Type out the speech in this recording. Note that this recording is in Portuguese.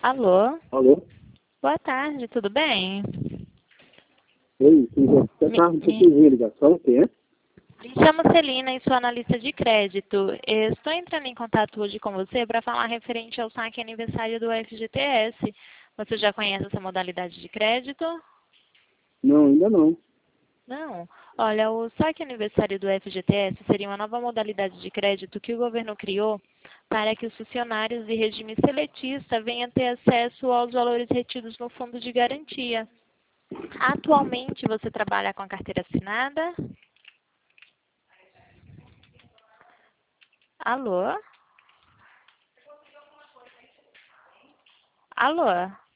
Alô? Alô? Boa tarde, tudo bem? Oi, você tá receber ligação, quem é? Me chamo Celina e sou analista de crédito. Estou entrando em contato hoje com você para falar referente ao saque aniversário do FGTS. Você já conhece essa modalidade de crédito? Não, ainda não. Não. Olha, o saque aniversário do FGTS seria uma nova modalidade de crédito que o governo criou para que os funcionários de regime seletista venham ter acesso aos valores retidos no fundo de garantia. Atualmente você trabalha com a carteira assinada? Alô? Alô?